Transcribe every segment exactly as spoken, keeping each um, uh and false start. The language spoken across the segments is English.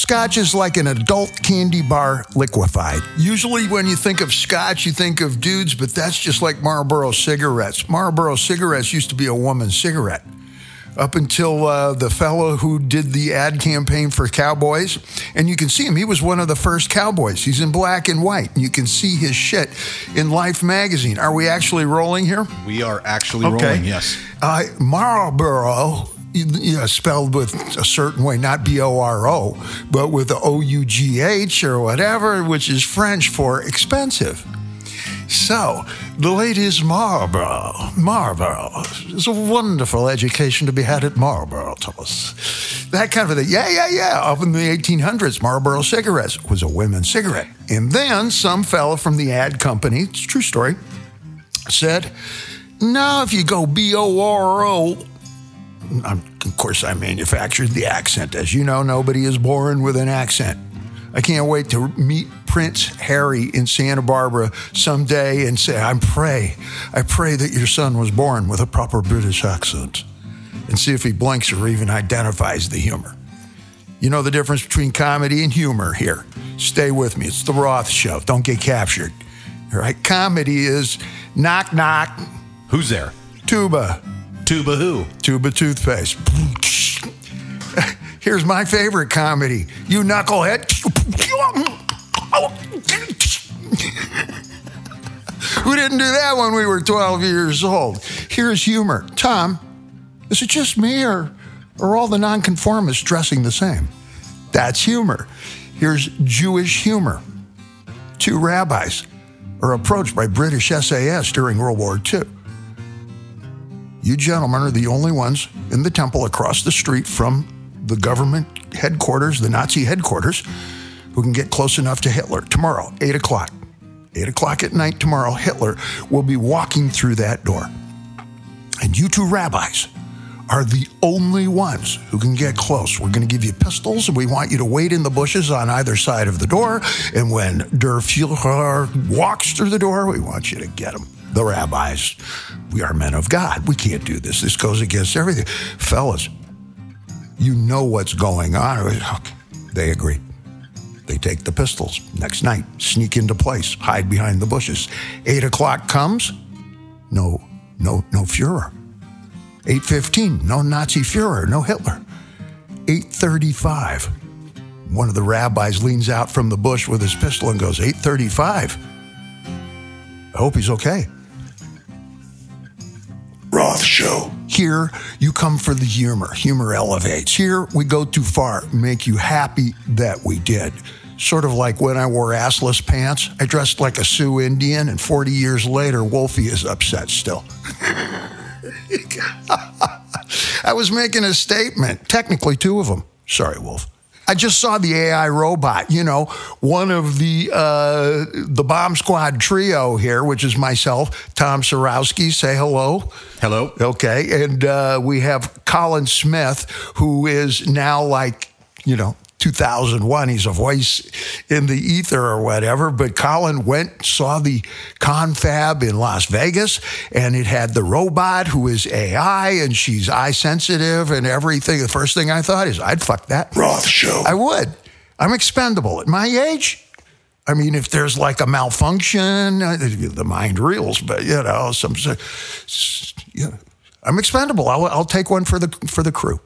Scotch is like an adult candy bar liquefied. Usually when you think of Scotch, you think of dudes, but that's just like Marlboro cigarettes. Marlboro cigarettes used to be a woman's cigarette. Up until uh, the fellow who did the ad campaign for Cowboys. And you can see him. He was one of the first cowboys. He's in black and white. And you can see his shit in Life magazine. Are we actually rolling here? We are actually okay. rolling, yes. Uh, Marlboro, yeah, spelled with a certain way, not B O R O, but with the O U G H or whatever, which is French for expensive. So, the latest Marlboro. Marlboro. It's a wonderful education to be had at Marlboro, Thomas. That kind of a thing. Yeah, yeah, yeah. Up in the eighteen hundreds, Marlboro cigarettes was a women's cigarette. And then some fella from the ad company, it's a true story, said, now if you go B O R O, I'm, of course I manufactured the accent. As you know, nobody is born with an accent. I can't wait to meet Prince Harry in Santa Barbara someday and say, I pray, I pray that your son was born with a proper British accent, and see if he blinks or even identifies the humor. You know the difference between comedy and humor here. Stay with me. It's the Roth Show. Don't get captured. All right? Comedy is knock, knock. Who's there? Tuba. Tuba who? Tuba toothpaste. Here's my favorite comedy. You knucklehead. Who didn't do that when we were twelve years old? Here's humor. Tom, is it just me or are all the nonconformists dressing the same? That's humor. Here's Jewish humor. Two rabbis are approached by British S A S during World War Two. You gentlemen are the only ones in the temple across the street from the government headquarters, the Nazi headquarters, who can get close enough to Hitler. Tomorrow, eight o'clock. eight o'clock at night tomorrow, Hitler will be walking through that door. And you two rabbis are the only ones who can get close. We're going to give you pistols, and we want you to wait in the bushes on either side of the door. And when Der Führer walks through the door, we want you to get him. The rabbis, we are men of God. We can't do this. This goes against everything. Fellas, you know what's going on. Okay. They agree. They take the pistols. Next night, sneak into place, hide behind the bushes. Eight o'clock comes, no, no, no Führer. Eight fifteen, no Nazi Führer, no Hitler. Eight thirty-five, one of the rabbis leans out from the bush with his pistol and goes, eight thirty-five. I hope he's okay. Roth Show. Here, you come for the humor. Humor elevates. Here, we go too far, make you happy that we did. Sort of like when I wore assless pants. I dressed like a Sioux Indian, and forty years later, Wolfie is upset still. I was making a statement. Technically, two of them. Sorry, Wolf. I just saw the A I robot, you know, one of the uh, the Bomb Squad trio here, which is myself, Tom Sarowski. Say hello. Hello. Okay. And uh, we have Colin Smith, who is now like, you know, two thousand one. He's a voice in the ether or whatever. But Colin went, saw the confab in Las Vegas, and it had the robot who is A I, and she's eye sensitive and everything. The first thing I thought is, I'd fuck that. Roth Show. I would. I'm expendable. At my age, I mean, if there's like a malfunction, the mind reels, but, you know, some, you know, I'm expendable. I'll, I'll take one for the for the crew.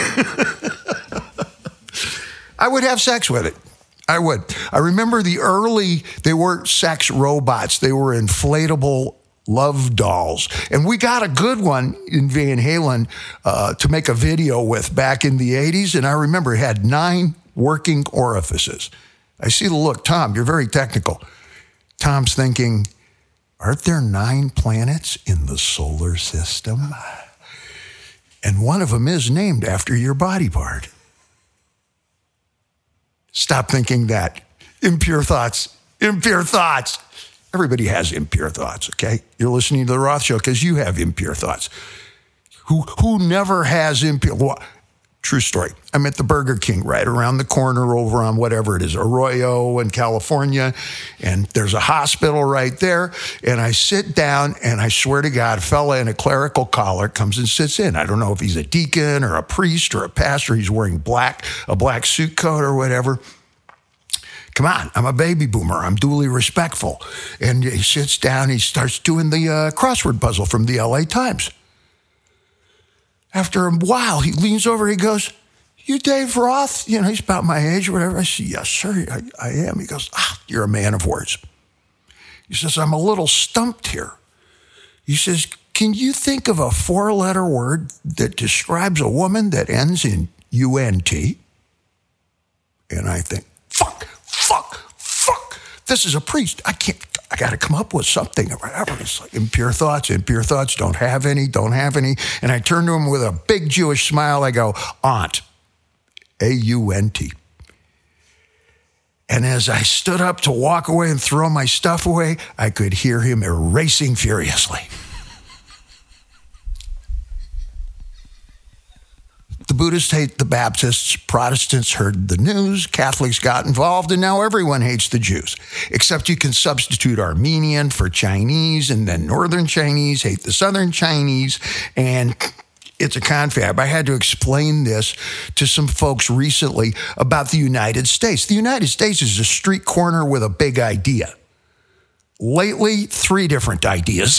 I would have sex with it. I would. I remember the early, they weren't sex robots. They were inflatable love dolls. And we got a good one in Van Halen uh, to make a video with back in the eighties. And I remember it had nine working orifices. I see the look. Tom, you're very technical. Tom's thinking, aren't there nine planets in the solar system? And one of them is named after your body part. Stop thinking that. Impure thoughts. Impure thoughts. Everybody has impure thoughts, okay? You're listening to The Roth Show because you have impure thoughts. Who who never has impure... Well, True story. I'm at the Burger King right around the corner over on whatever it is, Arroyo in California, and there's a hospital right there. And I sit down, and I swear to God, a fella in a clerical collar comes and sits in. I don't know if he's a deacon or a priest or a pastor. He's wearing black, a black suit coat or whatever. Come on, I'm a baby boomer. I'm duly respectful. And he sits down, he starts doing the uh, crossword puzzle from the L A Times. After a while, he leans over, he goes, "You Dave Roth?" You know, he's about my age or whatever. I said, "Yes, sir, I, I am." He goes, "Ah, you're a man of words." He says, "I'm a little stumped here." He says, "Can you think of a four-letter word that describes a woman that ends in U N T? And I think, fuck, fuck, fuck. This is a priest. I can't, I got to come up with something or whatever. It's like impure thoughts, impure thoughts, don't have any, don't have any. And I turn to him with a big Jewish smile. I go, "Aunt, A U N T. And as I stood up to walk away and throw my stuff away, I could hear him erasing furiously. The Buddhists hate the Baptists, Protestants heard the news, Catholics got involved, and now everyone hates the Jews. Except you can substitute Armenian for Chinese, and then Northern Chinese hate the Southern Chinese, and it's a confab. I had to explain this to some folks recently about the United States. The United States is a street corner with a big idea. Lately, three different ideas.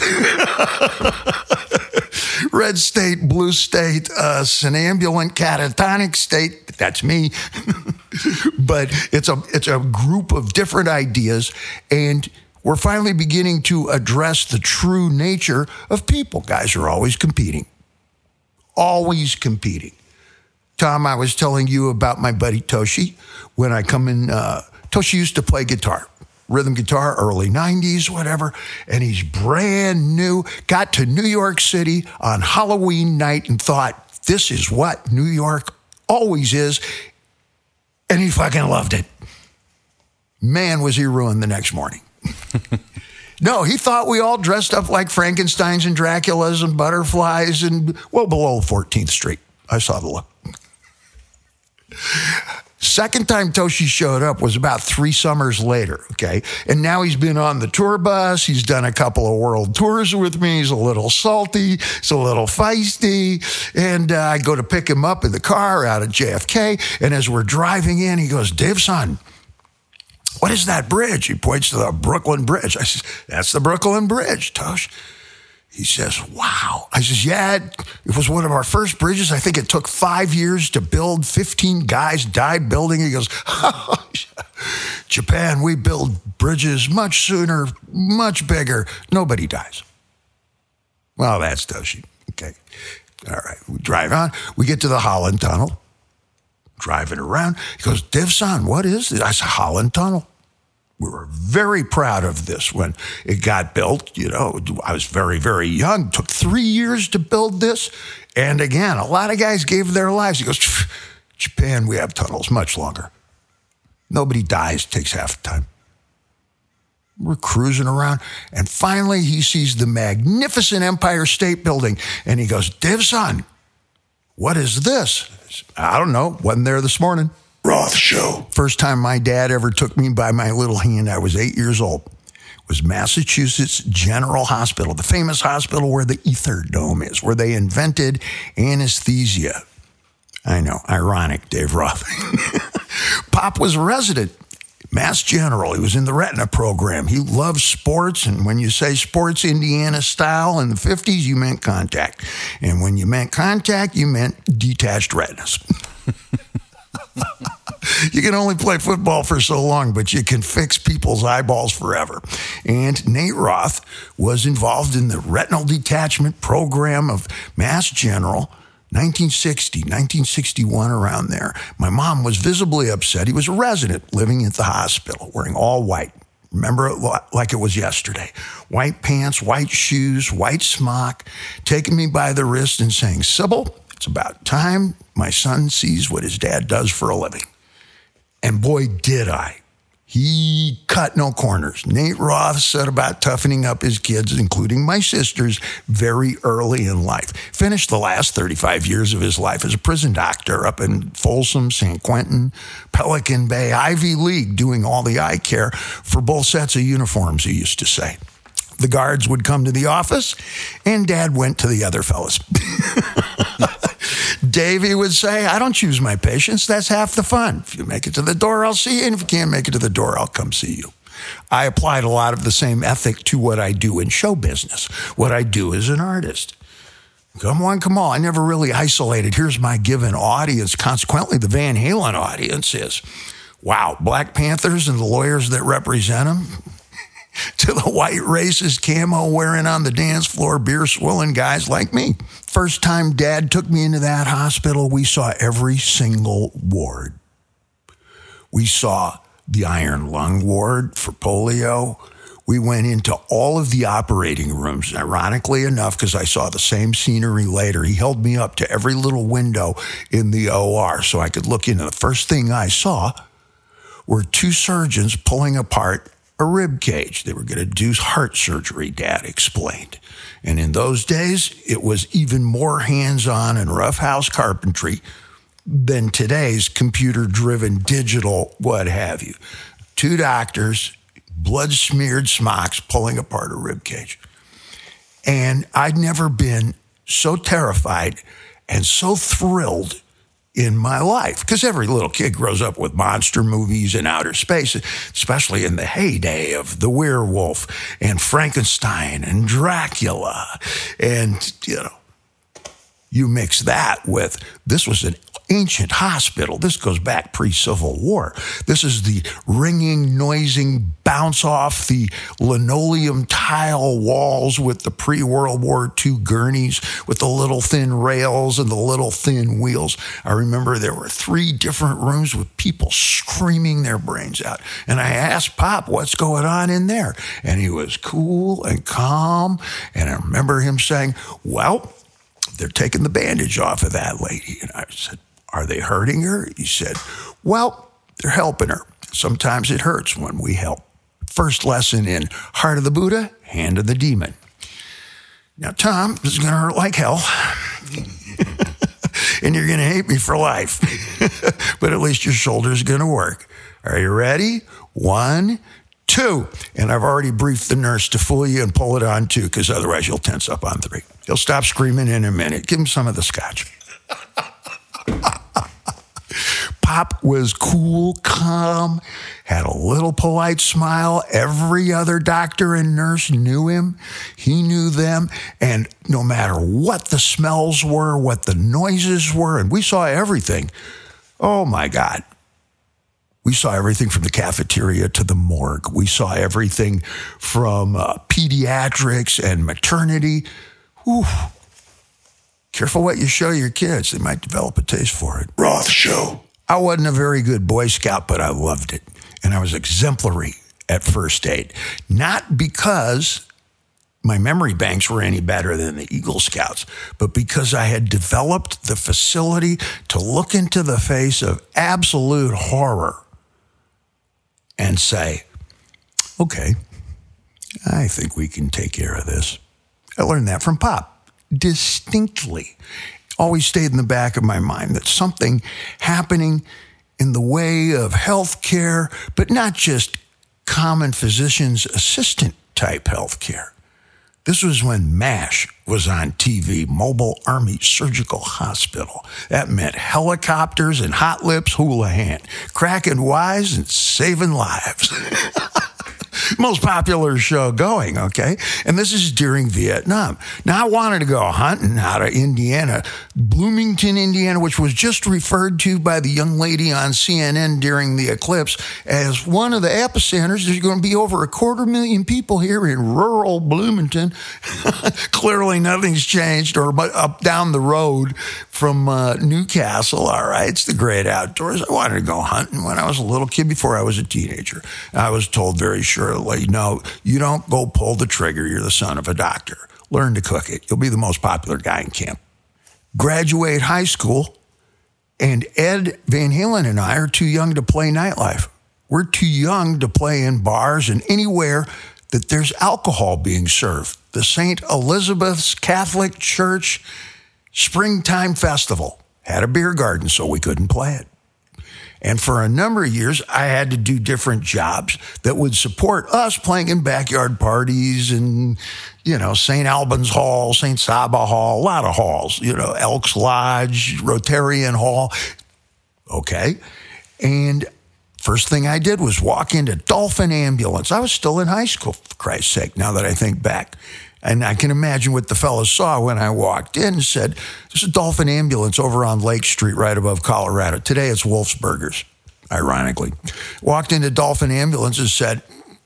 Red state, blue state, uh, synambulant, catatonic state. That's me. But it's a it's a group of different ideas, and we're finally beginning to address the true nature of people. Guys are always competing. Always competing. Tom, I was telling you about my buddy Toshi. When I come in, uh, Toshi used to play guitar. Rhythm guitar, early nineties, whatever, and he's brand new, got to New York City on Halloween night and thought, this is what New York always is, and he fucking loved it. Man, was he ruined the next morning. No, he thought we all dressed up like Frankensteins and Draculas and butterflies and, well, below fourteenth Street. I saw the look. Second time Toshi showed up was about three summers later, okay? And now he's been on the tour bus. He's done a couple of world tours with me. He's a little salty. He's a little feisty. And uh, I go to pick him up in the car out of J F K. And as we're driving in, he goes, "Dave, son, what is that bridge?" He points to the Brooklyn Bridge. I says, "That's the Brooklyn Bridge, Tosh." He says, "Wow." I says, "Yeah, it, it was one of our first bridges. I think it took five years to build. fifteen guys died building." He goes, "Japan, we build bridges much sooner, much bigger. Nobody dies." Well, that's Toshi. Okay. All right. We drive on. We get to the Holland Tunnel. Driving around. He goes, "Div son, what is this?" I said, "Holland Tunnel." We were very proud of this when it got built. You know, I was very, very young. It took three years to build this. And again, a lot of guys gave their lives. He goes, "Japan, we have tunnels much longer. Nobody dies, takes half the time." We're cruising around. And finally, he sees the magnificent Empire State Building. And he goes, "Div son, what is this?" I said, "I don't know. Wasn't there this morning." Roth Show. First time my dad ever took me by my little hand, I was eight years old. It was Massachusetts General Hospital, the famous hospital where the Ether Dome is, where they invented anesthesia. I know, ironic, Dave Roth. Pop was a resident, Mass General. He was in the retina program. He loved sports, and when you say sports Indiana style in the fifties, you meant contact. And when you meant contact, you meant detached retinas. You can only play football for so long, but you can fix people's eyeballs forever. And Nate Roth was involved in the retinal detachment program of Mass General, nineteen sixty, nineteen sixty-one, around there. My mom was visibly upset. He was a resident living at the hospital, wearing all white. Remember it like it was yesterday. White pants, white shoes, white smock, taking me by the wrist and saying, "Sybil, it's about time my son sees what his dad does for a living." And boy, did I. He cut no corners. Nate Roth set about toughening up his kids, including my sisters, very early in life. Finished the last thirty-five years of his life as a prison doctor up in Folsom, San Quentin, Pelican Bay, Ivy League, doing all the eye care for both sets of uniforms, he used to say. The guards would come to the office, and Dad went to the other fellas. Davey would say, I don't choose my patients. That's half the fun. If you make it to the door, I'll see you. And if you can't make it to the door, I'll come see you. I applied a lot of the same ethic to what I do in show business, what I do as an artist. Come on, come on. I never really isolated. Here's my given audience. Consequently, the Van Halen audience is, wow, Black Panthers and the lawyers that represent them, to the white racist camo wearing on the dance floor, beer swilling guys like me. First time Dad took me into that hospital, we saw every single ward. We saw the iron lung ward for polio. We went into all of the operating rooms. Ironically enough, because I saw the same scenery later, he held me up to every little window in the O R so I could look in. And the first thing I saw were two surgeons pulling apart a rib cage. They were going to do heart surgery, Dad explained. And in those days, it was even more hands-on and roughhouse carpentry than today's computer-driven digital what have you. Two doctors, blood-smeared smocks, pulling apart a rib cage. And I'd never been so terrified and so thrilled in my life, because every little kid grows up with monster movies in outer space, especially in the heyday of the werewolf and Frankenstein and Dracula. And, you know, you mix that with, this was an ancient hospital. This goes back pre-Civil War. This is the ringing, noising, bounce off the linoleum tile walls with the pre-World War Two gurneys with the little thin rails and the little thin wheels. I remember there were three different rooms with people screaming their brains out. And I asked Pop, what's going on in there? And he was cool and calm. And I remember him saying, well, they're taking the bandage off of that lady. And I said, are they hurting her? He said, well, they're helping her. Sometimes it hurts when we help. First lesson in Heart of the Buddha, Hand of the Demon. Now, Tom, this is going to hurt like hell. And you're going to hate me for life. But at least your shoulder's going to work. Are you ready? One, two. And I've already briefed the nurse to fool you and pull it on two, because otherwise you'll tense up on three. He'll stop screaming in a minute. Give him some of the scotch. Pop was cool, calm, had a little polite smile. Every other doctor and nurse knew him. He knew them. And no matter what the smells were, what the noises were, and we saw everything. Oh, my God. We saw everything from the cafeteria to the morgue. We saw everything from uh, pediatrics and maternity. Whew. Careful what you show your kids. They might develop a taste for it. Roth Show. I wasn't a very good Boy Scout, but I loved it. And I was exemplary at first aid. Not because my memory banks were any better than the Eagle Scouts, but because I had developed the facility to look into the face of absolute horror and say, okay, I think we can take care of this. I learned that from Pop distinctly. Always stayed in the back of my mind that something happening in the way of health care, but not just common physician's assistant type health care. This was when MASH was on T V, Mobile Army Surgical Hospital. That meant helicopters and hot lips Houlihan, cracking wise and saving lives. Most popular show going, okay? And this is during Vietnam. Now, I wanted to go hunting out of Indiana, Bloomington, Indiana, which was just referred to by the young lady on C N N during the eclipse as one of the epicenters. There's going to be over a quarter million people here in rural Bloomington. Clearly, nothing's changed, or up down the road from uh, Newcastle, all right? It's the great outdoors. I wanted to go hunting when I was a little kid before I was a teenager. I was told very surely, no, you don't go pull the trigger. You're the son of a doctor. Learn to cook it. You'll be the most popular guy in camp. Graduate high school, and Ed Van Halen and I are too young to play nightlife. We're too young to play in bars and anywhere that there's alcohol being served. The Saint Elizabeth's Catholic Church Springtime Festival had a beer garden, so we couldn't play it. And for a number of years, I had to do different jobs that would support us playing in backyard parties and, you know, Saint Albans Hall, Saint Saba Hall, a lot of halls, you know, Elks Lodge, Rotarian Hall. Okay. And first thing I did was walk into Dolphin Ambulance. I was still in high school, for Christ's sake, now that I think back. And I can imagine what the fellas saw when I walked in and said, there's a Dolphin Ambulance over on Lake Street right above Colorado. Today it's Wolf's Burgers, ironically. Walked into Dolphin Ambulance and said,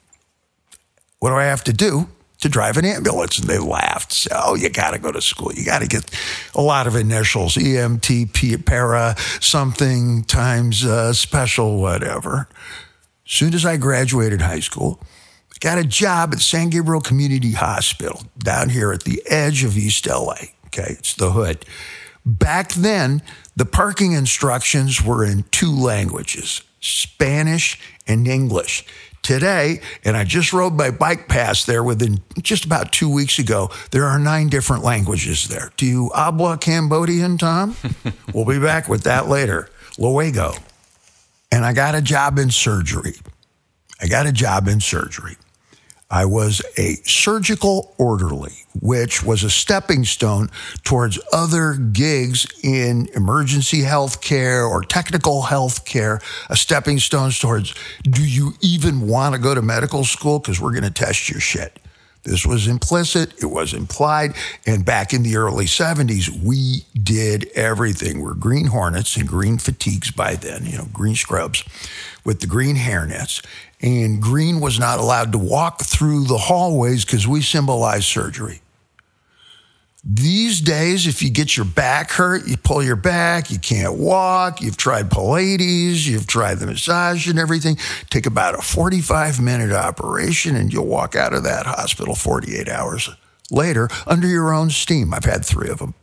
what do I have to do to drive an ambulance? And they laughed. Said, oh, you got to go to school. You got to get a lot of initials, E M T, P, para, something times uh, special, whatever. As soon as I graduated high school, got a job at San Gabriel Community Hospital down here at the edge of East L A. Okay, it's the hood. Back then, the parking instructions were in two languages, Spanish and English. Today, and I just rode my bike past there within just about two weeks ago, there are nine different languages there. Do you habla Cambodian, Tom? We'll be back with that later. Luego. And I got a job in surgery. I got a job in surgery. I was a surgical orderly, which was a stepping stone towards other gigs in emergency health care or technical health care, a stepping stone towards, do you even want to go to medical school? Because we're going to test your shit. This was implicit, it was implied, and back in the early seventies, we did everything. We're green hornets and green fatigues by then, you know, green scrubs with the green hairnets. And green was not allowed to walk through the hallways because we symbolize surgery. These days, if you get your back hurt, you pull your back, you can't walk, you've tried Pilates, you've tried the massage and everything, take about a forty-five minute operation and you'll walk out of that hospital forty-eight hours later under your own steam. I've had three of them.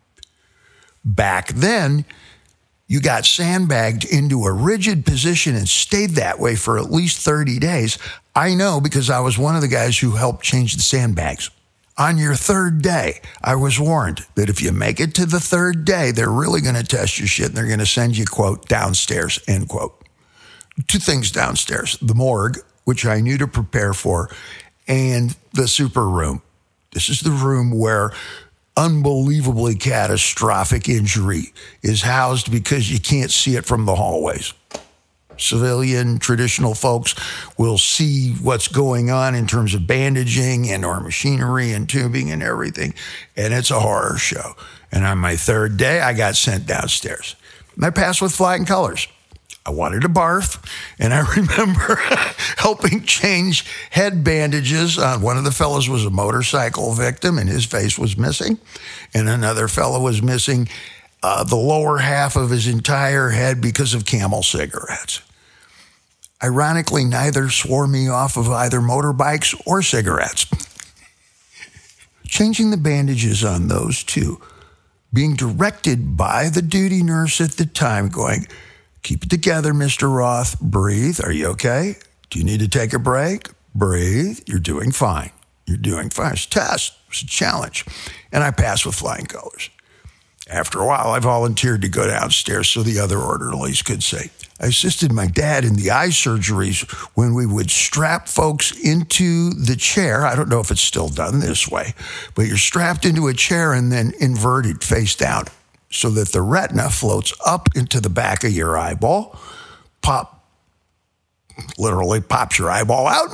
Back then, you got sandbagged into a rigid position and stayed that way for at least thirty days. I know because I was one of the guys who helped change the sandbags. On your third day, I was warned that if you make it to the third day, they're really going to test your shit and they're going to send you, quote, downstairs, end quote. Two things downstairs, the morgue, which I knew to prepare for, and the super room. This is the room where unbelievably catastrophic injury is housed because you can't see it from the hallways. Civilian, traditional folks will see what's going on in terms of bandaging and or machinery and tubing and everything, and it's a horror show. And on my third day, I got sent downstairs. And I passed with flying colors. I wanted to barf, and I remember helping change head bandages on one of the fellows was a motorcycle victim, and his face was missing, and another fellow was missing uh, the lower half of his entire head because of Camel cigarettes. Ironically, neither swore me off of either motorbikes or cigarettes. Changing the bandages on those two, being directed by the duty nurse at the time, going, keep it together, Mister Roth. Breathe. Are you okay? Do you need to take a break? Breathe. You're doing fine. You're doing fine. It's a test. It's a challenge. And I passed with flying colors. After a while, I volunteered to go downstairs so the other orderlies could say, I assisted my dad in the eye surgeries when we would strap folks into the chair. I don't know if it's still done this way, but you're strapped into a chair and then inverted face down so that the retina floats up into the back of your eyeball, pop, literally pops your eyeball out,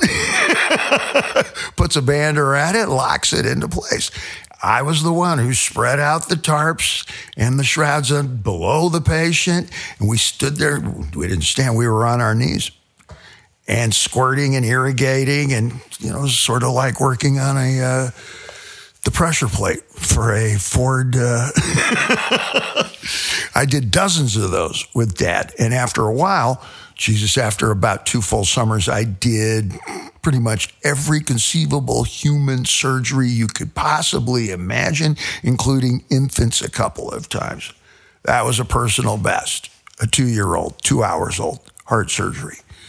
puts a band around it, locks it into place. I was the one who spread out the tarps and the shrouds below the patient, and we stood there. We didn't stand. We were on our knees and squirting and irrigating, and, you know, sort of like working on a uh, the pressure plate for a Ford. Uh I did dozens of those with Dad, and after a while, Jesus, after about two full summers, I did pretty much every conceivable human surgery you could possibly imagine, including infants a couple of times. That was a personal best. A two-year-old, two hours old, heart surgery.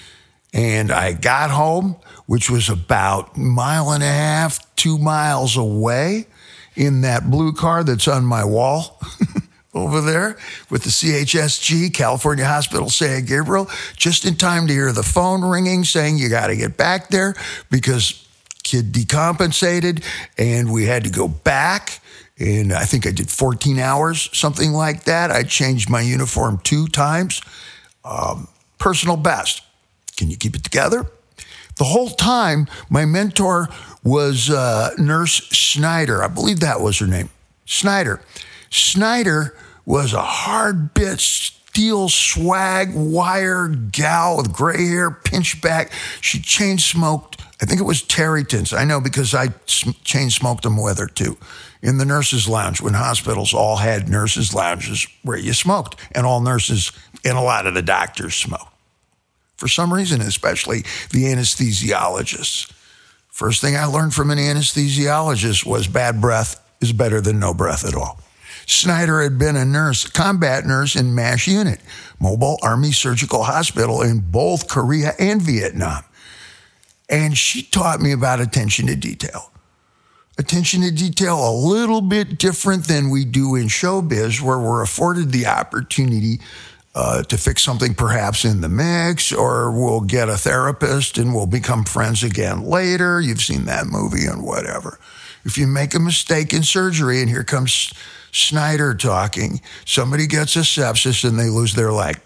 And I got home, which was about a mile and a half, two miles away, in that blue car that's on my wall over there with the C H S G, California Hospital San Gabriel, just in time to hear the phone ringing saying you got to get back there because kid decompensated and we had to go back. And I think I did fourteen hours, something like that. I changed my uniform two times. Um, personal best. Can you keep it together? The whole time, my mentor was uh, Nurse Snyder. I believe that was her name. Snyder. Snyder was a hard bit, steel swag, wire gal with gray hair, pinch back. She chain smoked. I think it was Terryton's. I know because I chain smoked them with her too. In the nurses' lounge, when hospitals all had nurses' lounges where you smoked, and all nurses and a lot of the doctors smoked. For some reason, especially the anesthesiologists. First thing I learned from an anesthesiologist was bad breath is better than no breath at all. Snyder had been a nurse, combat nurse in MASH unit, Mobile Army Surgical Hospital in both Korea and Vietnam. And she taught me about attention to detail. Attention to detail a little bit different than we do in showbiz, where we're afforded the opportunity Uh, to fix something perhaps in the mix, or we'll get a therapist and we'll become friends again later. You've seen that movie and whatever. If you make a mistake in surgery, and here comes Snyder talking, somebody gets a sepsis and they lose their leg.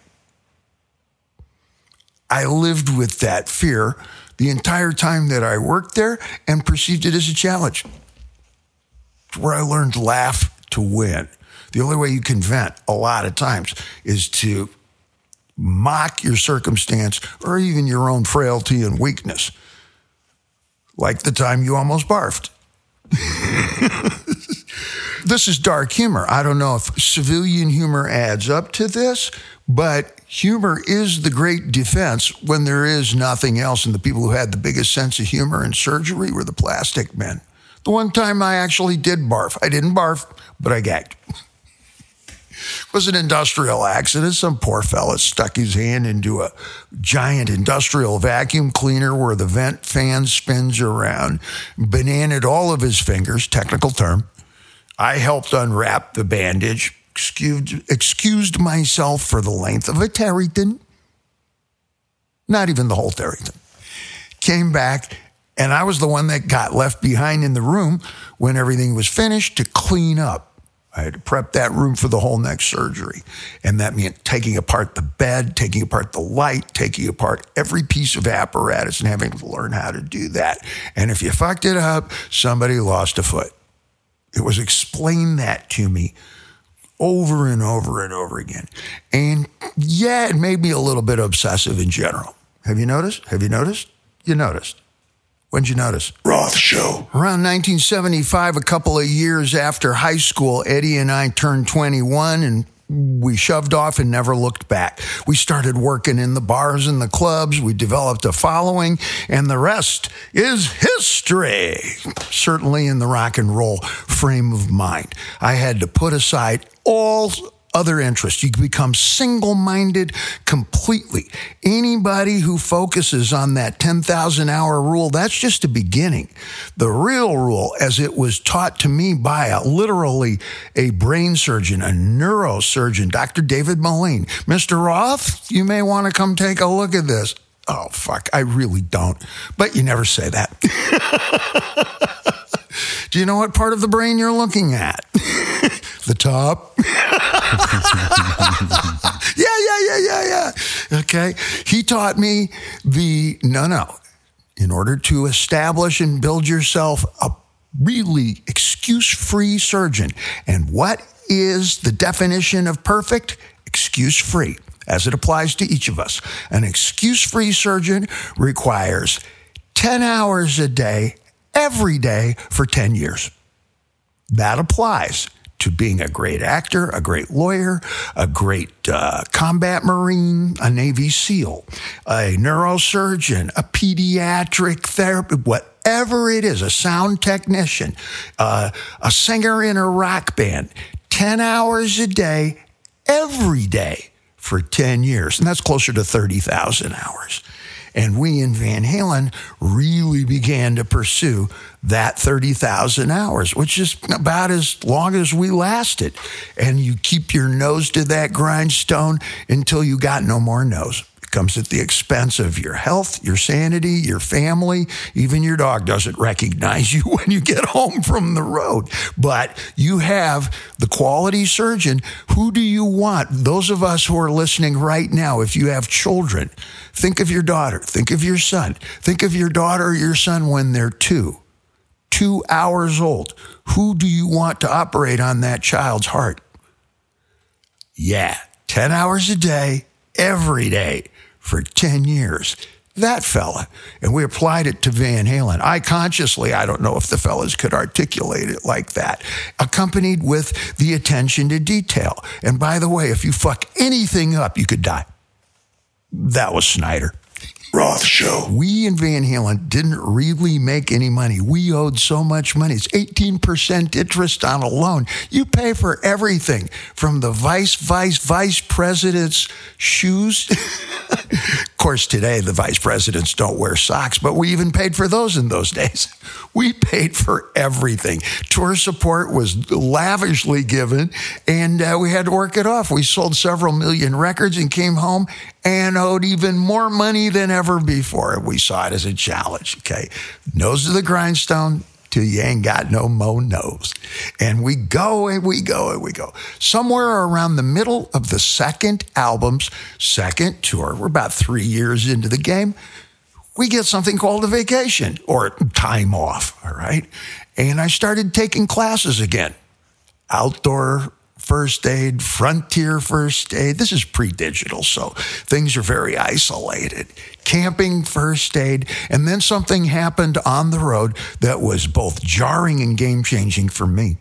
I lived with that fear the entire time that I worked there and perceived it as a challenge. Where I learned laugh to win. The only way you can vent a lot of times is to mock your circumstance or even your own frailty and weakness. Like the time you almost barfed. This is dark humor. I don't know if civilian humor adds up to this, but humor is the great defense when there is nothing else. And the people who had the biggest sense of humor in surgery were the plastic men. The one time I actually did barf. I didn't barf, but I gagged. It was an industrial accident. Some poor fella stuck his hand into a giant industrial vacuum cleaner where the vent fan spins around, bananaed all of his fingers, technical term. I helped unwrap the bandage, excused, excused myself for the length of a Terryton. Not even the whole Terryton. Came back, and I was the one that got left behind in the room when everything was finished to clean up. I had to prep that room for the whole next surgery. And that meant taking apart the bed, taking apart the light, taking apart every piece of apparatus and having to learn how to do that. And if you fucked it up, somebody lost a foot. It was explain that to me over and over and over again. And yeah, it made me a little bit obsessive in general. Have you noticed? Have you noticed? You noticed. When'd you notice? Roth Show. Around nineteen seventy-five, a couple of years after high school, Eddie and I turned twenty-one and we shoved off and never looked back. We started working in the bars and the clubs. We developed a following, and the rest is history. Certainly in the rock and roll frame of mind. I had to put aside all other interests. You become single-minded completely. Anybody who focuses on that ten thousand hour rule, that's just a beginning. The real rule, as it was taught to me by a, literally a brain surgeon, a neurosurgeon, Doctor David Moline. Mister Roth, you may want to come take a look at this. Oh, fuck, I really don't. But you never say that. Do you know what part of the brain you're looking at? The top. yeah, yeah, yeah, yeah, yeah. Okay. He taught me the, no, no. In order to establish and build yourself a really excuse-free surgeon. And what is the definition of perfect? Excuse-free, as it applies to each of us. An excuse-free surgeon requires ten hours a day, every day for ten years. That applies to being a great actor, a great lawyer, a great uh, combat Marine, a Navy SEAL, a neurosurgeon, a pediatric therapist, whatever it is, a sound technician, uh, a singer in a rock band, ten hours a day, every day for ten years. And that's closer to thirty thousand hours. And we in Van Halen really began to pursue that thirty thousand hours, which is about as long as we lasted. And you keep your nose to that grindstone until you got no more nose. It comes at the expense of your health, your sanity, your family. Even your dog doesn't recognize you when you get home from the road. But you have the quality surgeon. Who do you want? Those of us who are listening right now, if you have children, think of your daughter, think of your son, think of your daughter or your son when they're two, two hours old. Who do you want to operate on that child's heart? Yeah, ten hours a day, every day for ten years. That fella. And we applied it to Van Halen. I consciously, I don't know if the fellas could articulate it like that, accompanied with the attention to detail. And by the way, if you fuck anything up, you could die. That was Snyder. Roth Show. We in Van Halen didn't really make any money. We owed so much money. It's eighteen percent interest on a loan. You pay for everything from the vice, vice, vice president's shoes. Of course, today the vice presidents don't wear socks, but we even paid for those in those days. We paid for everything. Tour support was lavishly given, and uh, we had to work it off. We sold several million records and came home and owed even more money than ever before. We saw it as a challenge, okay? Nose to the grindstone till you ain't got no mo nose. And we go and we go and we go. Somewhere around the middle of the second album's second tour, we're about three years into the game, we get something called a vacation or time off, all right? And I started taking classes again. Outdoor first aid, frontier first aid. This is pre-digital, so things are very isolated. Camping first aid. And then something happened on the road that was both jarring and game-changing for me.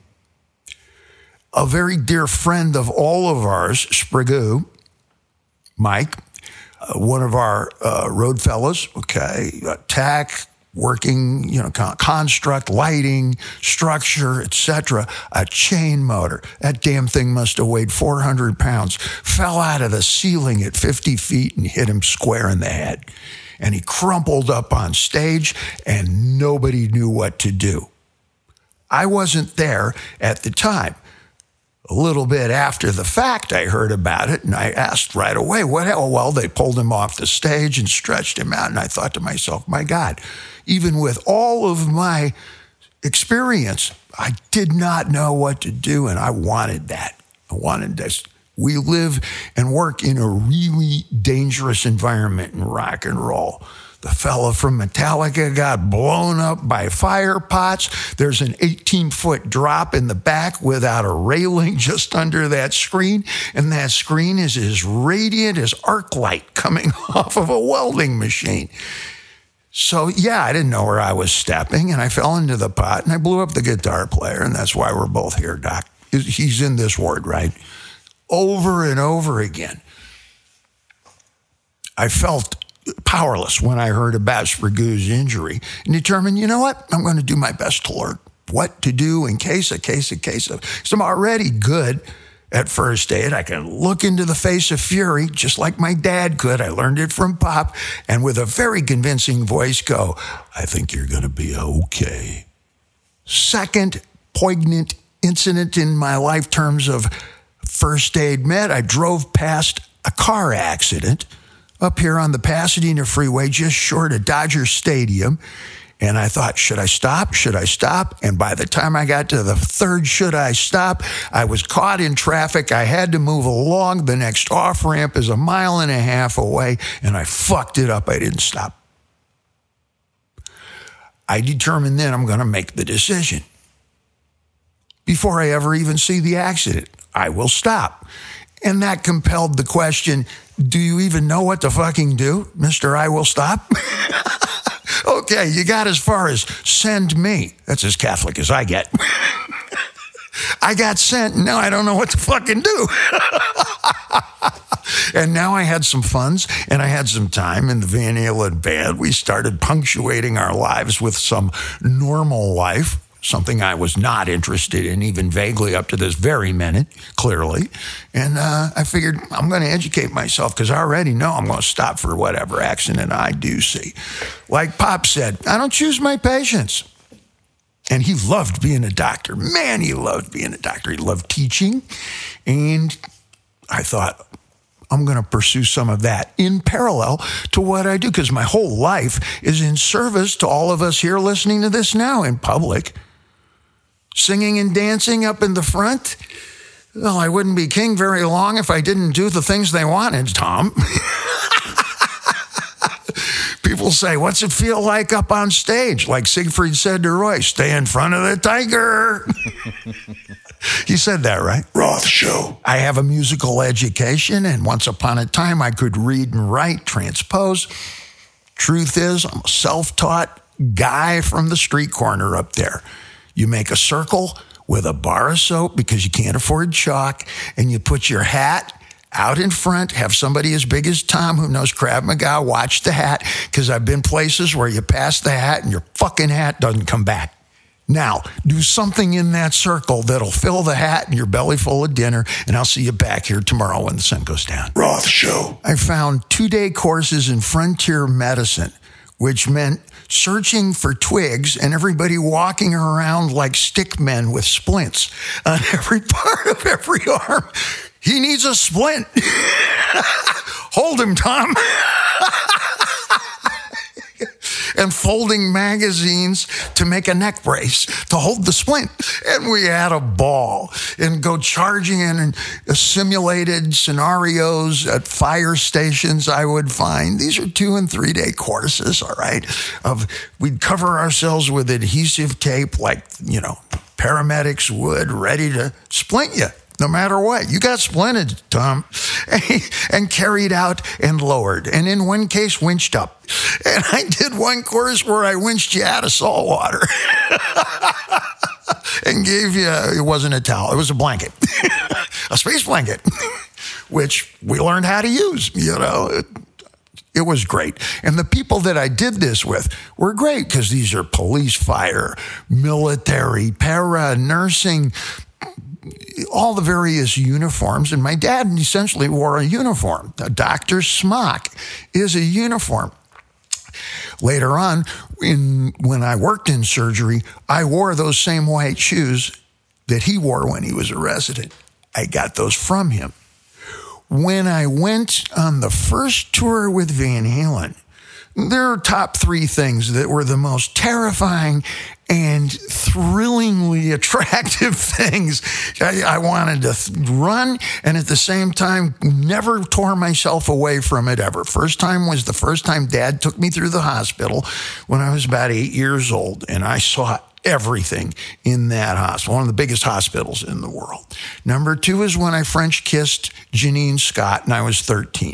A very dear friend of all of ours, Sprigoo, Mike, uh, one of our uh, road fellows, okay, uh, tack, working, you know, con- construct, lighting, structure, et cetera. A chain motor. That damn thing must have weighed four hundred pounds. Fell out of the ceiling at fifty feet and hit him square in the head. And he crumpled up on stage and nobody knew what to do. I wasn't there at the time. A little bit after the fact, I heard about it, and I asked right away, what hell? Well, they pulled him off the stage and stretched him out, and I thought to myself, my God, even with all of my experience, I did not know what to do, and I wanted that. I wanted this. We live and work in a really dangerous environment in rock and roll. The fella from Metallica got blown up by fire pots. There's an eighteen-foot drop in the back without a railing just under that screen, and that screen is as radiant as arc light coming off of a welding machine. So, yeah, I didn't know where I was stepping, and I fell into the pot, and I blew up the guitar player, and that's why we're both here, Doc. He's in this ward, right? Over and over again. I felt powerless when I heard about Sprigoo's injury and determined, you know what? I'm going to do my best to learn what to do in case, a case, a case of. So I'm already good at first aid. I can look into the face of fury just like my dad could. I learned it from Pop, and with a very convincing voice go, I think you're going to be okay. Second poignant incident in my life terms of first aid med, I drove past a car accident up here on the Pasadena Freeway, just short of Dodger Stadium. And I thought, should I stop? Should I stop? And by the time I got to the third should I stop, I was caught in traffic. I had to move along. The next off-ramp is a mile and a half away, and I fucked it up. I didn't stop. I determined then I'm going to make the decision. Before I ever even see the accident, I will stop. And that compelled the question, do you even know what to fucking do, Mister I will stop? Okay, you got as far as send me. That's as Catholic as I get. I got sent, and now I don't know what to fucking do. And now I had some funds, and I had some time in the Van Halen band. We started punctuating our lives with some normal life. something I was not interested in, even vaguely up to this very minute, clearly. And uh, I figured I'm going to educate myself because I already know I'm going to stop for whatever accident I do see. Like Pop said, I don't choose my patients. And he loved being a doctor. Man, he loved being a doctor. He loved teaching. And I thought, I'm going to pursue some of that in parallel to what I do, because my whole life is in service to all of us here listening to this now in public. Singing and dancing up in the front. Well, I wouldn't be king very long if I didn't do the things they wanted, Tom. People say, what's it feel like up on stage? Like Siegfried said to Roy, stay in front of the tiger. He said that, right? Roth Show. I have a musical education, and once upon a time I could read and write, transpose. Truth is, I'm a self-taught guy from the street corner up there. You make a circle with a bar of soap because you can't afford chalk, and you put your hat out in front, have somebody as big as Tom who knows Krav Maga watch the hat, because I've been places where you pass the hat and your fucking hat doesn't come back. Now, do something in that circle that'll fill the hat and your belly full of dinner, and I'll see you back here tomorrow when the sun goes down. Roth Show. I found two-day courses in frontier medicine, which meant searching for twigs and everybody walking around like stick men with splints on every part of every arm. He needs a splint. Hold him, Tom. And folding magazines to make a neck brace to hold the splint. And we had a ball and go charging in and simulated scenarios at fire stations I would find. These are two and three day courses, all right? Of we'd cover ourselves with adhesive tape like, you know, paramedics would, ready to splint you. No matter what, you got splinted, Tom, and carried out and lowered. And in one case, winched up. And I did one course where I winched you out of salt water and gave you, it wasn't a towel, it was a blanket, a space blanket, which we learned how to use, you know. It, it was great. And the people that I did this with were great because these are police, fire, military, para, nursing, all the various uniforms. And my dad essentially wore a uniform. A doctor's smock is a uniform. Later on, in, when I worked in surgery, I wore those same white shoes that he wore when he was a resident. I got those from him. When I went on the first tour with Van Halen, there are top three things that were the most terrifying and thrillingly attractive things. I, I wanted to th- run and at the same time never tore myself away from it ever. First time was the first time Dad took me through the hospital when I was about eight years old, and I saw everything in that hospital, one of the biggest hospitals in the world. Number two is when I French kissed Janine Scott and I was thirteen.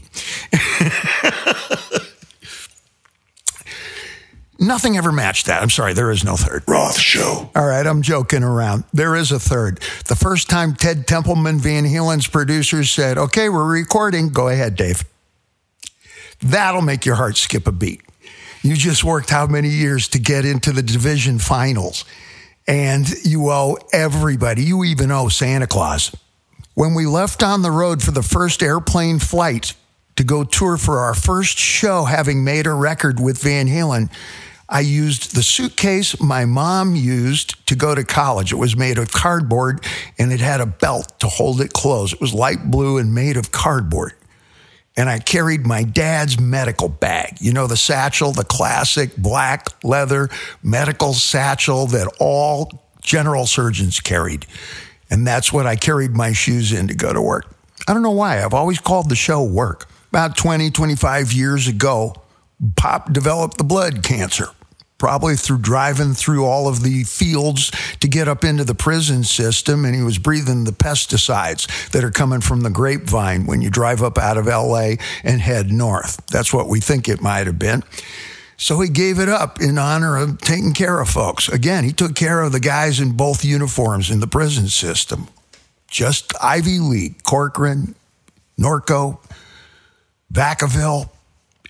Nothing ever matched that. I'm sorry, there is no third. Roth Show. All right, I'm joking around. There is a third. The first time Ted Templeman, Van Halen's producer, said, okay, we're recording. Go ahead, Dave. That'll make your heart skip a beat. You just worked how many years to get into the division finals? And you owe everybody. You even owe Santa Claus. When we left on the road for the first airplane flight to go tour for our first show, having made a record with Van Halen, I used the suitcase my mom used to go to college. It was made of cardboard, and it had a belt to hold it closed. It was light blue and made of cardboard. And I carried my dad's medical bag. You know, the satchel, the classic black leather medical satchel that all general surgeons carried. And that's what I carried my shoes in to go to work. I don't know why. I've always called the show work. About twenty, twenty-five years ago, Pop developed the blood cancer, probably through driving through all of the fields to get up into the prison system, and he was breathing the pesticides that are coming from the grapevine when you drive up out of L A and head north. That's what we think it might have been. So he gave it up in honor of taking care of folks. Again, he took care of the guys in both uniforms in the prison system. Just Ivy League, Corcoran, Norco, Vacaville,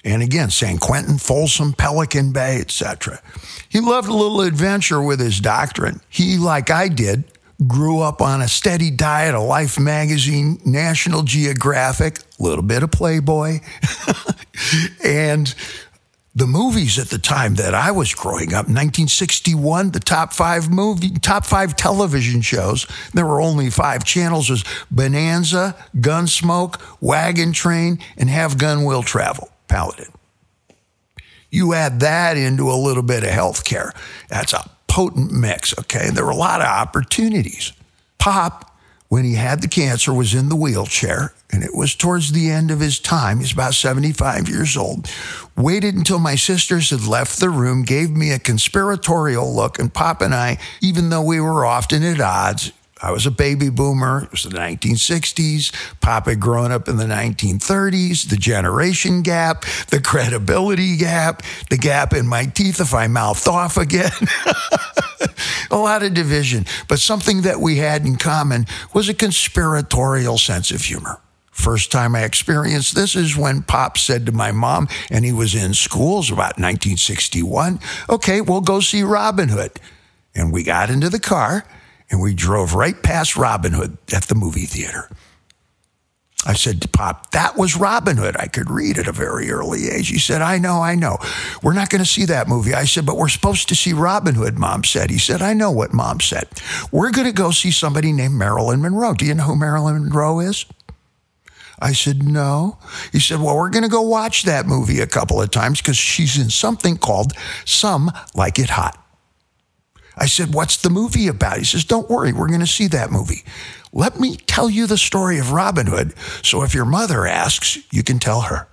And again, San Quentin, Folsom, Pelican Bay, et cetera. He loved a little adventure with his doctrine. He, like I did, grew up on a steady diet of Life magazine, National Geographic, a little bit of Playboy, and the movies at the time that I was growing up, nineteen sixty-one, the top five movie, top five television shows, there were only five channels, was Bonanza, Gunsmoke, Wagon Train, and Have Gun Will Travel, Paladin. You add that into a little bit of healthcare. That's a potent mix, okay? There were a lot of opportunities. Pop, when he had the cancer, was in the wheelchair, and it was towards the end of his time. He's about seventy-five years old. Waited until my sisters had left the room, gave me a conspiratorial look, and Pop and I, even though we were often at odds, I was a baby boomer. It was the nineteen sixties. Pop had grown up in the nineteen thirties, the generation gap, the credibility gap, the gap in my teeth if I mouthed off again. A lot of division. But something that we had in common was a conspiratorial sense of humor. First time I experienced this is when Pop said to my mom, and he was in school, it was about nineteen sixty-one, okay, we'll go see Robin Hood. And we got into the car, and we drove right past Robin Hood at the movie theater. I said to Pop, that was Robin Hood. I could read at a very early age. He said, I know, I know. We're not going to see that movie. I said, but we're supposed to see Robin Hood, Mom said. He said, I know what Mom said. We're going to go see somebody named Marilyn Monroe. Do you know who Marilyn Monroe is? I said, no. He said, well, we're going to go watch that movie a couple of times because she's in something called Some Like It Hot. I said, what's the movie about? He says, don't worry, we're going to see that movie. Let me tell you the story of Robin Hood, so if your mother asks, you can tell her.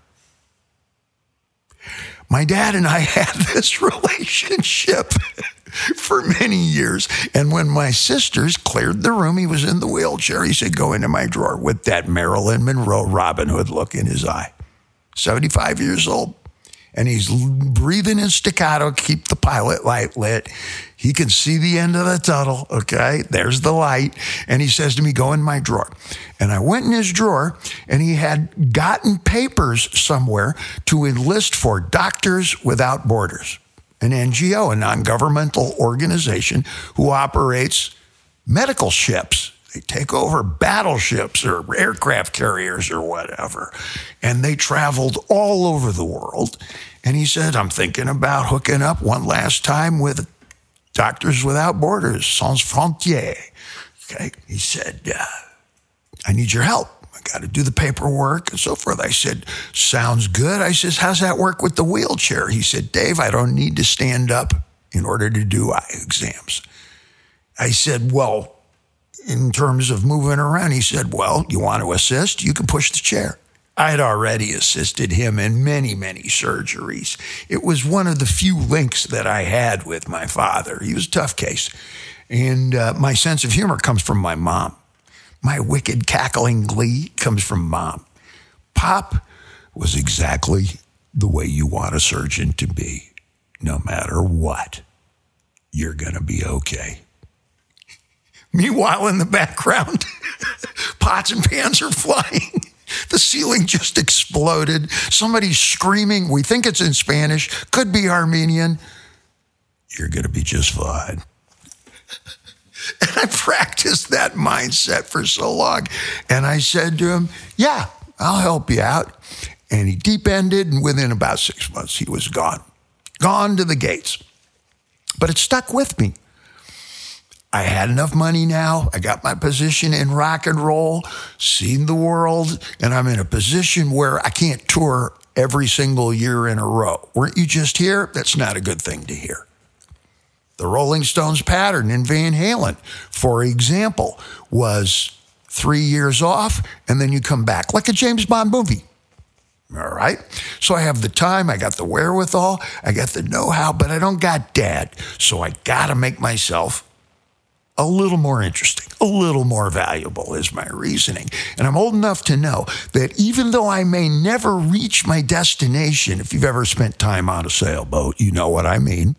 My dad and I had this relationship for many years, and when my sisters cleared the room, he was in the wheelchair. He said, go into my drawer with that Marilyn Monroe Robin Hood look in his eye. seventy-five years old. And he's breathing in staccato, keep the pilot light lit. He can see the end of the tunnel, okay? There's the light. And he says to me, go in my drawer. And I went in his drawer, and he had gotten papers somewhere to enlist for Doctors Without Borders, an N G O, a non-governmental organization who operates medical ships. They take over battleships or aircraft carriers or whatever. And they traveled all over the world. And he said, I'm thinking about hooking up one last time with Doctors Without Borders, Sans Frontières. Okay. He said, uh, I need your help. I got to do the paperwork and so forth. I said, sounds good. I says, how's that work with the wheelchair? He said, Dave, I don't need to stand up in order to do eye exams. I said, well, in terms of moving around, he said, well, you want to assist? You can push the chair. I had already assisted him in many, many surgeries. It was one of the few links that I had with my father. He was a tough case. And uh, my sense of humor comes from my mom. My wicked cackling glee comes from Mom. Pop was exactly the way you want a surgeon to be. No matter what, you're going to be okay. Meanwhile, in the background, pots and pans are flying. The ceiling just exploded. Somebody's screaming. We think it's in Spanish. Could be Armenian. You're going to be just fine. And I practiced that mindset for so long. And I said to him, yeah, I'll help you out. And he deep-ended, and within about six months, he was gone. Gone to the gates. But it stuck with me. I had enough money now. I got my position in rock and roll, seen the world, and I'm in a position where I can't tour every single year in a row. Weren't you just here? That's not a good thing to hear. The Rolling Stones pattern in Van Halen, for example, was three years off, and then you come back, like a James Bond movie. All right? So I have the time, I got the wherewithal, I got the know-how, but I don't got dad. So I got to make myself a little more interesting, a little more valuable is my reasoning. And I'm old enough to know that even though I may never reach my destination, if you've ever spent time on a sailboat, you know what I mean.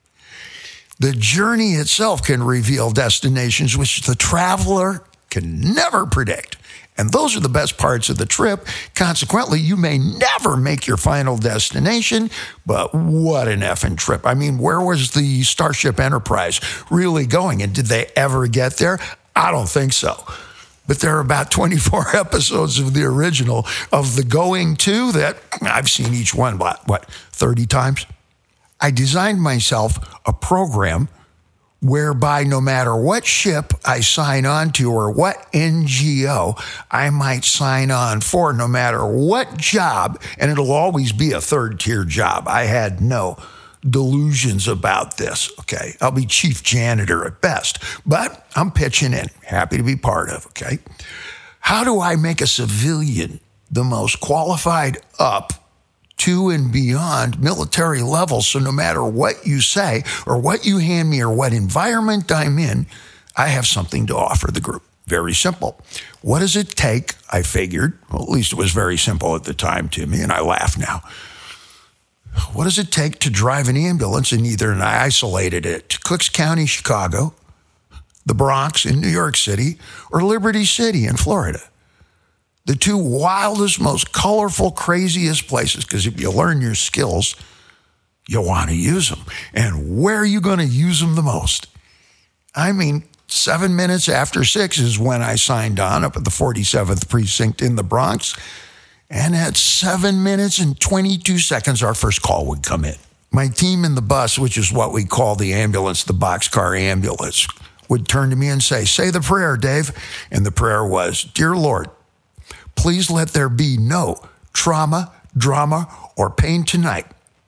The journey itself can reveal destinations which the traveler can never predict. And those are the best parts of the trip. Consequently, you may never make your final destination, but what an effing trip. I mean, where was the Starship Enterprise really going? And did they ever get there? I don't think so. But there are about twenty-four episodes of the original of the Going To that I've seen each one, what, what thirty times? I designed myself a program whereby no matter what ship I sign on to or what N G O I might sign on for, no matter what job, and it'll always be a third tier job. I had no delusions about this, okay? I'll be chief janitor at best, but I'm pitching in, happy to be part of, okay? How do I make a civilian the most qualified up to and beyond military levels, so no matter what you say or what you hand me or what environment I'm in, I have something to offer the group? Very simple. What does it take, I figured, well, at least it was very simple at the time to me, and I laugh now. What does it take to drive an ambulance in either, and I isolated it, to Cooks County, Chicago, the Bronx in New York City, or Liberty City in Florida? The two wildest, most colorful, craziest places, because if you learn your skills, you want to use them. And where are you going to use them the most? I mean, seven minutes after six is when I signed on up at the forty-seventh Precinct in the Bronx. And at seven minutes and twenty-two seconds, our first call would come in. My team in the bus, which is what we call the ambulance, the boxcar ambulance, would turn to me and say, "Say the prayer, Dave." And the prayer was, "Dear Lord, please let there be no trauma, drama, or pain tonight.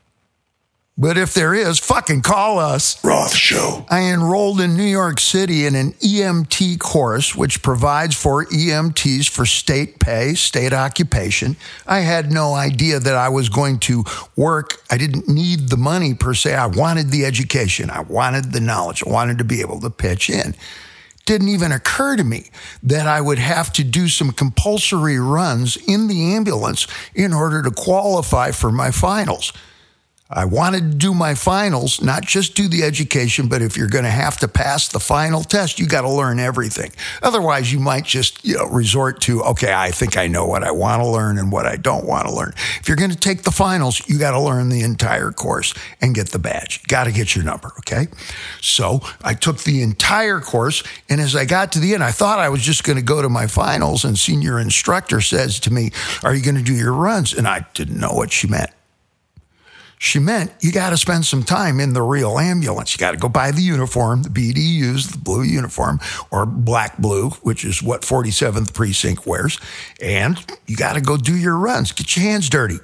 But if there is, fucking call us." Roth Show. I enrolled in New York City in an E M T course, which provides for E M Ts for state pay, state occupation. I had no idea that I was going to work. I didn't need the money per se. I wanted the education. I wanted the knowledge. I wanted to be able to pitch in. Didn't even occur to me that I would have to do some compulsory runs in the ambulance in order to qualify for my finals. I wanted to do my finals, not just do the education, but if you're going to have to pass the final test, you got to learn everything. Otherwise, you might just, you know, resort to, okay, I think I know what I want to learn and what I don't want to learn. If you're going to take the finals, you got to learn the entire course and get the badge. Got to get your number, okay? So I took the entire course, and as I got to the end, I thought I was just going to go to my finals, and senior instructor says to me, "Are you going to do your runs?" And I didn't know what she meant. She meant you got to spend some time in the real ambulance. You got to go buy the uniform, the B D Us, the blue uniform, or black blue, which is what forty-seventh Precinct wears. And you got to go do your runs. Get your hands dirty.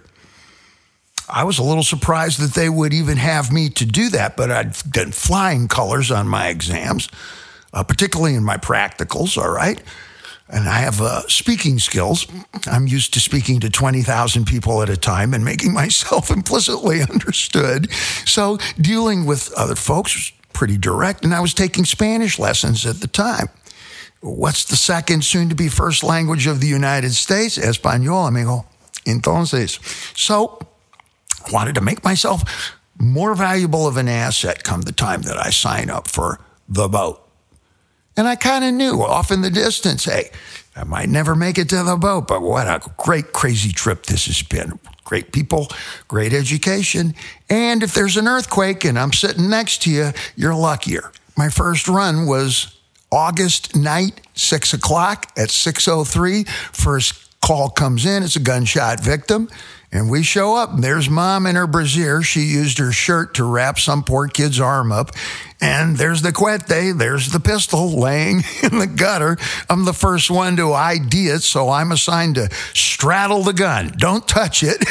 I was a little surprised that they would even have me to do that, but I'd done flying colors on my exams, uh, particularly in my practicals, all right? And I have uh, speaking skills. I'm used to speaking to twenty thousand people at a time and making myself implicitly understood. So dealing with other folks was pretty direct, and I was taking Spanish lessons at the time. What's the second, soon-to-be first language of the United States? Español, amigo. Entonces. So I wanted to make myself more valuable of an asset come the time that I sign up for the boat. And I kind of knew off in the distance, hey, I might never make it to the boat, but what a great, crazy trip this has been. Great people, great education. And if there's an earthquake and I'm sitting next to you, you're luckier. My first run was August night, six o'clock at six oh three. First call comes in. It's a gunshot victim. And we show up, and there's Mom in her brassiere. She used her shirt to wrap some poor kid's arm up. And there's the cuete, there's the pistol laying in the gutter. I'm the first one to I D it, so I'm assigned to straddle the gun. Don't touch it.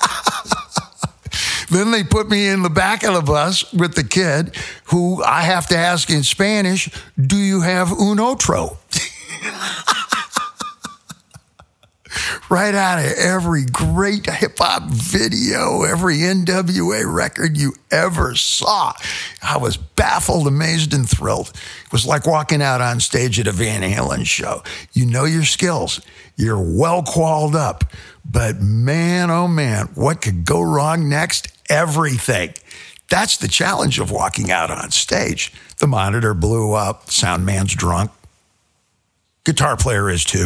Then they put me in the back of the bus with the kid, who I have to ask in Spanish, "Do you have un otro?" Right out of every great hip-hop video, every N W A record you ever saw. I was baffled, amazed, and thrilled. It was like walking out on stage at a Van Halen show. You know your skills. You're well qualled up. But man, oh man, what could go wrong next? Everything. That's the challenge of walking out on stage. The monitor blew up. Sound man's drunk. Guitar player is too.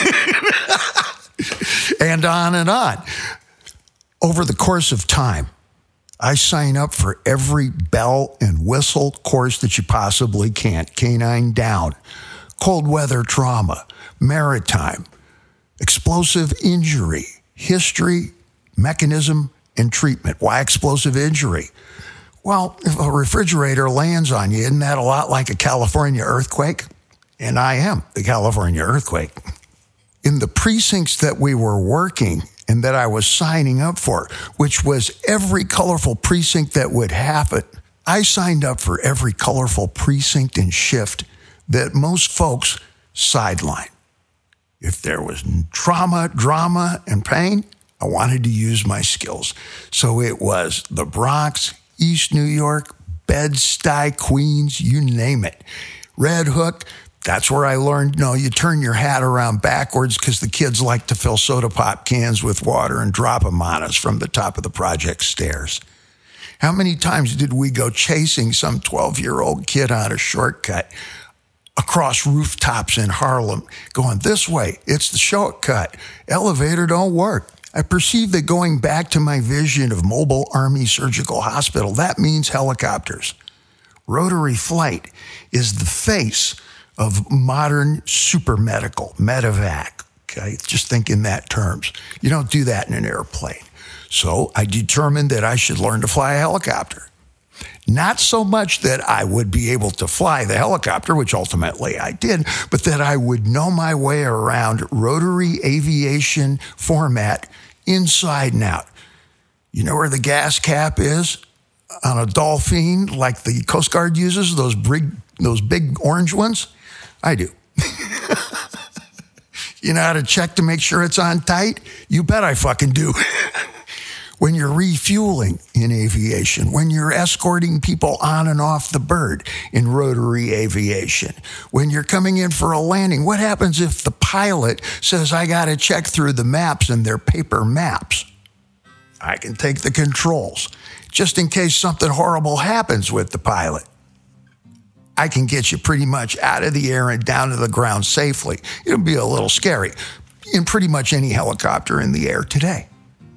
And on and on. Over the course of time, I sign up for every bell and whistle course that you possibly can. Canine down, cold weather trauma, maritime, explosive injury, history, mechanism, and treatment. Why explosive injury? Well, if a refrigerator lands on you, isn't that a lot like a California earthquake? And I am the California earthquake. In the precincts that we were working and that I was signing up for, which was every colorful precinct that would have it, I signed up for every colorful precinct and shift that most folks sideline. If there was trauma, drama, and pain, I wanted to use my skills. So it was the Bronx, East New York, Bed-Stuy, Queens, you name it. Red Hook, that's where I learned, no, you turn your hat around backwards because the kids like to fill soda pop cans with water and drop them on us from the top of the project stairs. How many times did we go chasing some twelve-year-old kid on a shortcut across rooftops in Harlem, going this way, it's the shortcut, elevator don't work. I perceive that going back to my vision of Mobile Army Surgical Hospital, that means helicopters. Rotary flight is the face of modern super medical, medevac, okay? Just think in that terms. You don't do that in an airplane. So I determined that I should learn to fly a helicopter. Not so much that I would be able to fly the helicopter, which ultimately I did, but that I would know my way around rotary aviation format inside and out. You know where the gas cap is on a Dolphin, like the Coast Guard uses, those big, those big orange ones? I do. You know how to check to make sure it's on tight? You bet I fucking do. When you're refueling in aviation, when you're escorting people on and off the bird in rotary aviation, when you're coming in for a landing, what happens if the pilot says, I got to check through the maps and they're paper maps? I can take the controls just in case something horrible happens with the pilot. I can get you pretty much out of the air and down to the ground safely. It'll be a little scary in pretty much any helicopter in the air today.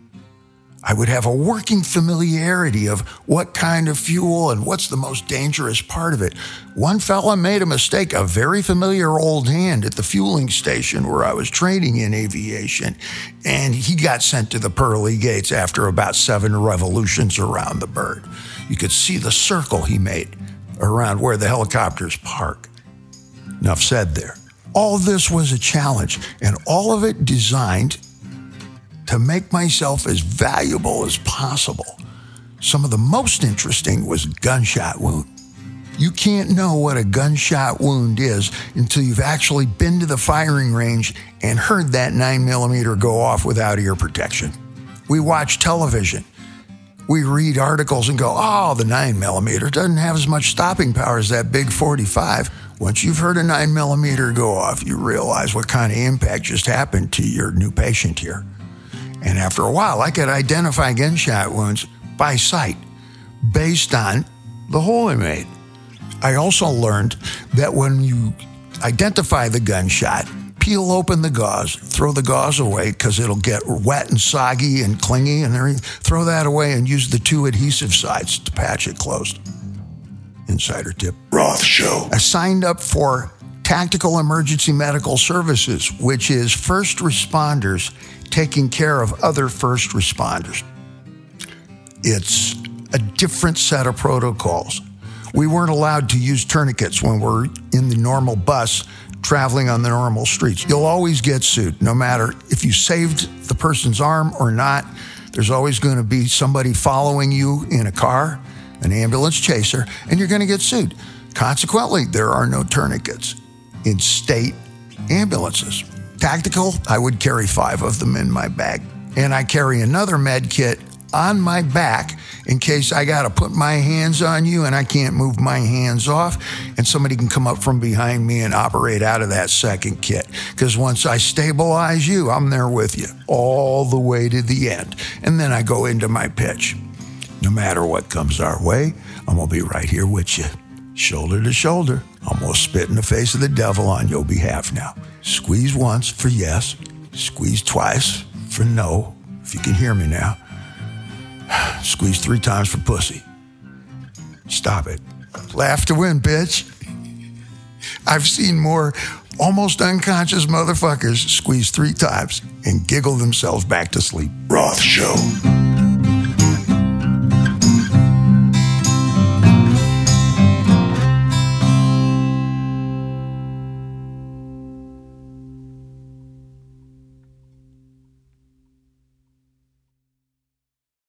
I would have a working familiarity of what kind of fuel and what's the most dangerous part of it. One fella made a mistake, a very familiar old hand at the fueling station where I was training in aviation, and he got sent to the pearly gates after about seven revolutions around the bird. You could see the circle he made around where the helicopters park. Enough said there. All this was a challenge, and all of it designed to make myself as valuable as possible. Some of the most interesting was gunshot wound. You can't know what a gunshot wound is until you've actually been to the firing range and heard that nine millimeter go off without ear protection. We watch television. We read articles and go, oh, the nine millimeter doesn't have as much stopping power as that big forty-five. Once you've heard a nine millimeter go off, you realize what kind of impact just happened to your new patient here. And after a while, I could identify gunshot wounds by sight based on the hole I made. I also learned that when you identify the gunshot, peel open the gauze, throw the gauze away because it'll get wet and soggy and clingy and everything. Throw that away and use the two adhesive sides to patch it closed. Insider tip. Roth Show. I signed up for Tactical Emergency Medical Services, which is first responders taking care of other first responders. It's a different set of protocols. We weren't allowed to use tourniquets when we're in the normal bus traveling on the normal streets. You'll always get sued, no matter if you saved the person's arm or not. There's always going to be somebody following you in a car, an ambulance chaser, and you're going to get sued. Consequently, there are no tourniquets in state ambulances. Tactical, I would carry five of them in my bag. And I carry another med kit on my back in case I got to put my hands on you and I can't move my hands off and somebody can come up from behind me and operate out of that second kit. Because once I stabilize you, I'm there with you all the way to the end. And then I go into my pitch. No matter what comes our way, I'm going to be right here with you. Shoulder to shoulder. I'm going to spit in the face of the devil on your behalf now. Squeeze once for yes. Squeeze twice for no, if you can hear me now. Squeeze three times for pussy. Stop it. Laugh to win, bitch. I've seen more almost unconscious motherfuckers squeeze three times and giggle themselves back to sleep. Roth Show.